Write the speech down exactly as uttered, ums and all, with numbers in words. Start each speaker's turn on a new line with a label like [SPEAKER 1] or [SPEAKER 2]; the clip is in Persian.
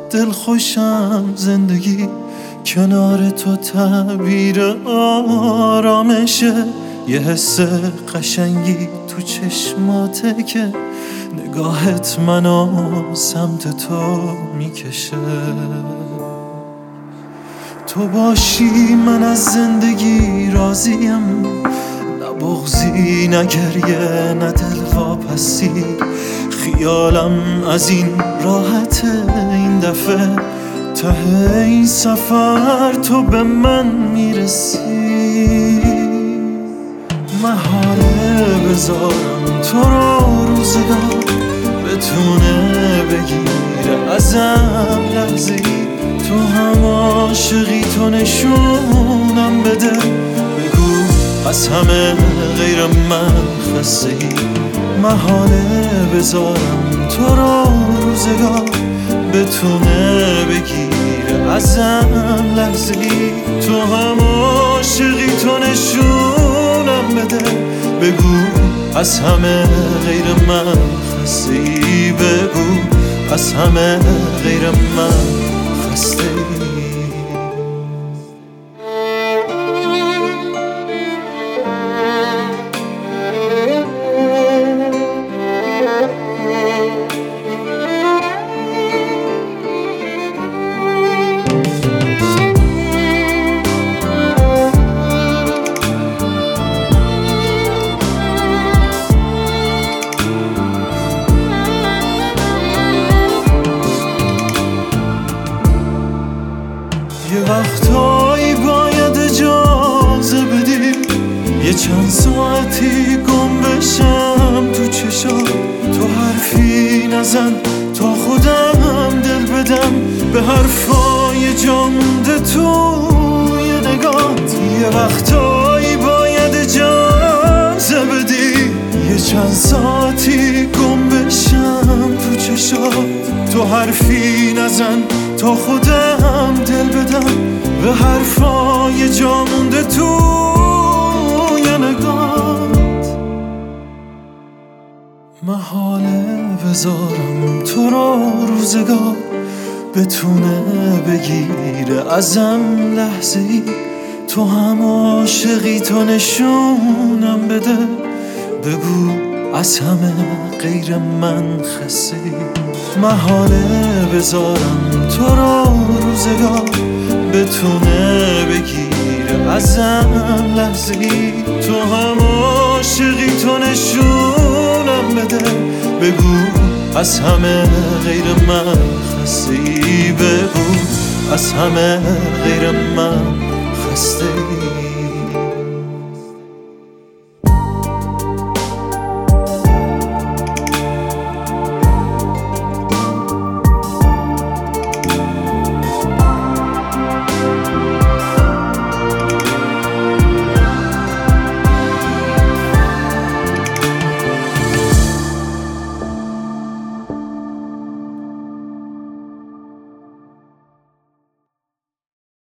[SPEAKER 1] دل خوشم زندگی کنار تو تعبیر آرامشه، یه حس قشنگی تو چشماته که نگاهت منو سمت تو میکشه. تو باشی من از زندگی راضیم، نه بغضی نه گریه نه دل واپسی. خیالم از این راحت این دفعه، ته این سفر تو به من میرسی. محاله بذارم تو رو روزگار بتونه بگیره ازم لحظه‌ای. تو هم عاشقی تو نشونم بده، بگو از همه غیر من خسته‌ای. محاله بذارم تو رو روزگار بتونه بگیره ازم لحظه‌ای. تو هم عاشقی تو نشونم بده، بگو از همه غیر من خسته‌ای. بگو از همه غیر من خسته‌ای. یه وقتایی باید اجازه بدی یه چند ساعتی گم بشم تو چشات. تو حرفی نزن تا خودم دل بدم به حرفای جا مونده توی نگات. یه وقتایی باید اجازه بدی یه چند ساعتی گم بشم تو چشات. تو حرفی نزن تا خودم دل بدم به حرفای جا مونده توی نگات. محاله بذارم تو رو روزگار بتونه بگیره ازم لحظه‌ای. تو هم عاشقی تو نشونم بده، بگو از همه غیر من خسته‌ای. محاله بذارم تو رو روزگار بتونه بگیره ازم لحظه‌ای. تو هم عاشقی تو نشونم بده، بگو از همه غیر من خسته‌ای. بگو از همه غیر من خسته‌ای.